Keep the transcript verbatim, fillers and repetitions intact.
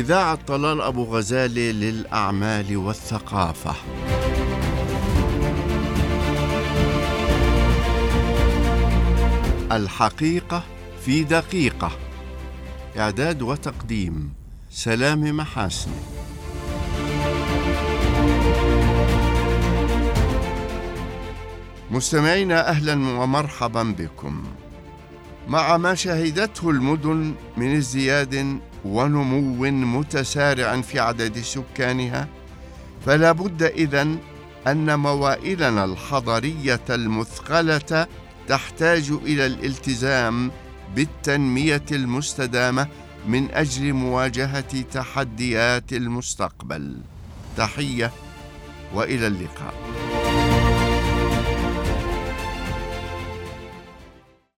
إذاعة طلال أبو غزالة للأعمال والثقافة. الحقيقة في دقيقة. إعداد وتقديم سلام محاسن. مستمعينا، أهلا ومرحبا بكم. مع ما شهدته المدن من ازدياد ونمو متسارع في عدد سكانها، فلا بد إذن أن موائلنا الحضرية المثقلة تحتاج إلى الالتزام بالتنمية المستدامة من أجل مواجهة تحديات المستقبل. تحية وإلى اللقاء.